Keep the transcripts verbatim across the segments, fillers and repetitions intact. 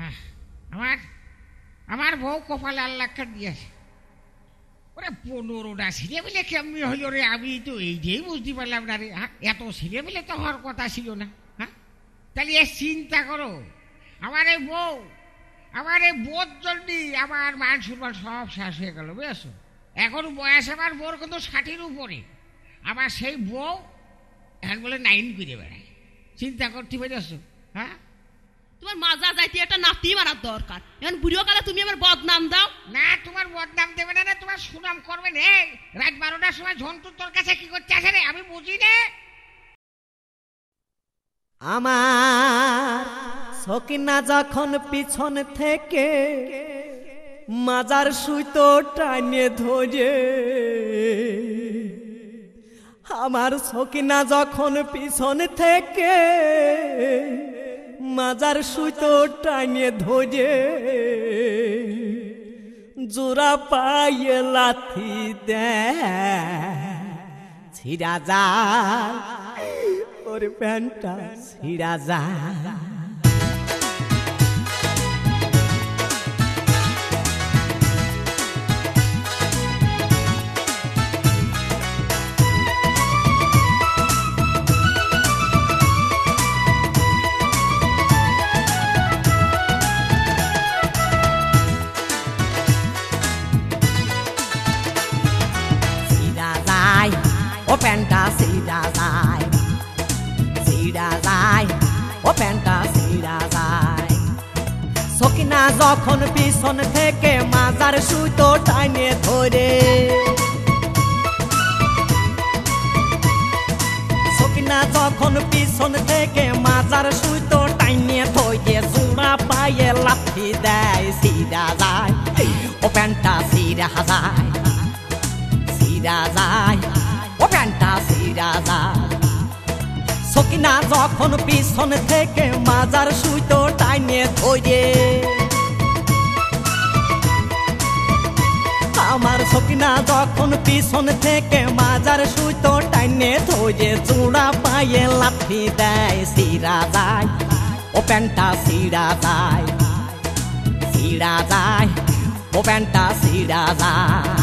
আমার আমার বউ কপালে আল্লাহকে দিয়েছে। ওরে পনেরোটা ছেলেমেলে কেমনি হইল রে, আমি তো এইটাই বুঝতে পারলাম না রে। হ্যাঁ, এত ছেলেমেলে তো হওয়ার কথা ছিল না। হ্যাঁ, তাহলে এ চিন্তা করো, আমার এই বউ, আমার এই বোধ জন্যই আমার মান সম্মান সব শেষ হয়ে গেল, বুঝেছো? এখন বয়স আমার বউর কিন্তু ষাটের উপরে, আমার সেই বউ এখন বলে নাইন করে বেড়ায়। চিন্তা করতে পেরেছো? হ্যাঁ, তোমার মাজা যাইতে একটা নাতি মারার দরকার। এখন বুড়িও কালে তুমি আমার বদনাম দাও না। তোমার বদনাম দেবে না, তোমার সুনাম করবে রে। রাত বারোটার সময় ঝন্টু তোর কাছে কি করতে আসে রে, আমি বুঝি না। আমার সকিনা যখন পিছন থেকে মাজার সুতো টানে ধরে, আমার সকিনা যখন পিছন থেকে মাজার সুতো টানে ধরে, জোড়া পায়ে লাথি দেয়, ছিড়া যায় ওর প্যান্টটা, ছিড়া যায়। ও প্যান্টটা ছিড়া যায়, ছিড়া যায়, ও প্যান্টটা ছিড়া যায়। সকিনা যখন পিছন থেকে মাজার সুতো টানে ধরে, সকিনা যখন পিছন থেকে মাজার সুতো টানে ধরে, জোড়া পায়ে লাথি দেয়, ছিড়া যায়, ও প্যান্টটা ছিড়া যায়, ছিড়া যায়, ও প্যান্টটা ছিড়া যায়। সকিনা যখন পিছন থেকে মাজার সুতো টাইনে ধরে, আমার সকিনা যখন পিছন থেকে মাজার সুতো টাইনে ধরে, জোড়া পায়ে লাথি দেয়, ছিড়া যায়, ও প্যান্টটা ছিড়া যায়, ছিড়া যায়, ও প্যান্টটা ছিড়া যায়।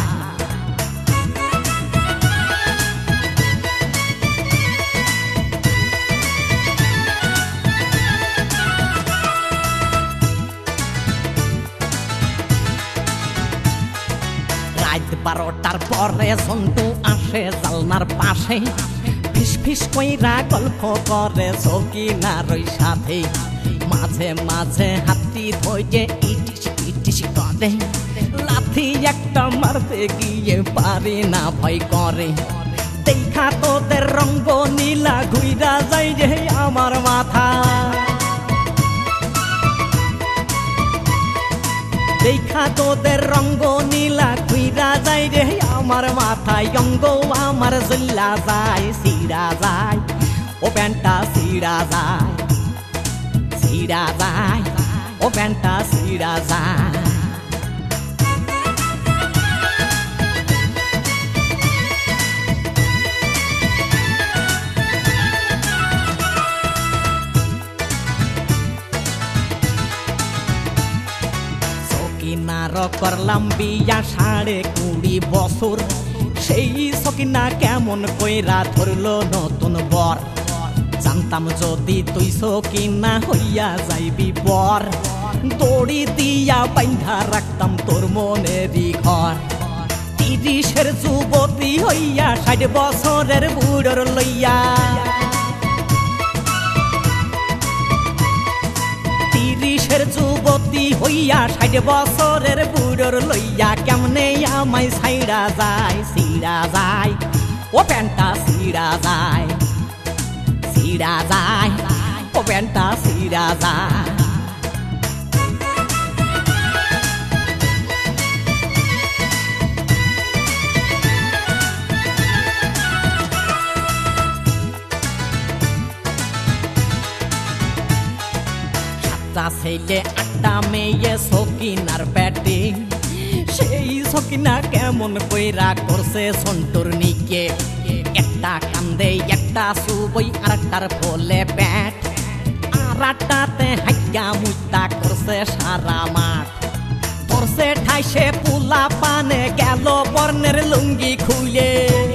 বারোটার পরে জন্তু আসে জালনার পাশে, ফিস ফিস কইরা গল্প করে সকিনার ওই সাথে, মাঝে মাঝে হাতি ধরে ইটিস ইটিস করে, লাথি একটা মারতে গিয়ে পারি না, ভয় করে। দেখা তোদের রঙ্গ নীলা ঘুইরা যাই রে আমার মাথা, দেখা তোদের রঙ্গ নীলা ঘুইরা যায় রে আমার মাথায়, অঙ্গ আমার জল্লা যায়, ছিড়া যায়, ও প্যান্টটা ছিড়া যায়, ছিড়া যায়, ও প্যান্টটা ছিড়া যায়। সকিনার করলাম বিয়া সাড়ে কুড়ি বছর, সেই সকিনা কেমন কইরা ধরলো নতুন বর। জানতাম যদি তুই সকিনা হইয়া যাইবি পর, দড়ি দিয়া বাইন্ধা রাখতাম তোর মনেরই ঘর। তিরিশের যুবতী হইয়া ষাট বছরের বুড়োর লইয়া, তিরিশের যুবতী হইয়া ষাট বছরের বুড়োর লইয়া, কেমনে আমায় ছাইড়া যায়, ছিড়া যায়, ও প্যান্টটা ছিড়া যায়, ছিড়া যায়, ও প্যান্টটা ছিড়া যায়। সাতটা ছেলে আটটা মেয়ে সকিনার পেটে, সেই সকিনা কেমন কইরা করছে সন্টুর নিকে, একটা কান্দে একটা সুবই আরেকটার ফলে পেট, আর আটটাতে হাইয়া মুইতা করছে সারা মাঠ ধরছে ঠাইসে পুলা পানে গেল বর্ণের লুঙ্গি খুলে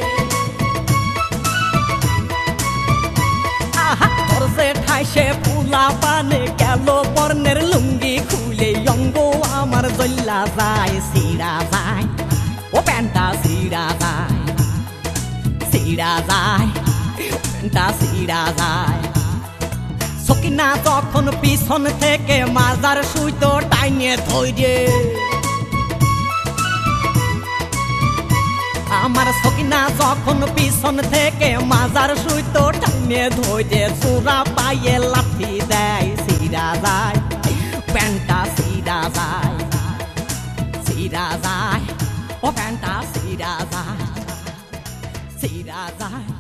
আহা ধরছে ঠাইসে পুলা পানে গেল বর্ণের লুঙ্গি খুলে অঙ্গ আমার জল্লা যায় সিরা যায় ও প্যান্টা সিরা যায় সিরা যায় প্যান্টা সিরা যায় সকিনা তখন পিছন থেকে মাজার সুইতো টাইনে ধরে আমার সকিনা যখন পিছন থেকে মাজার সুইতো টাইনে ধরে চোরা পায়ে লাঠি দেয় সিরা যায় প্যান্টা সিরা যায় সিরা যায় ও প্যান্টা সিরা যায় সিরা যায়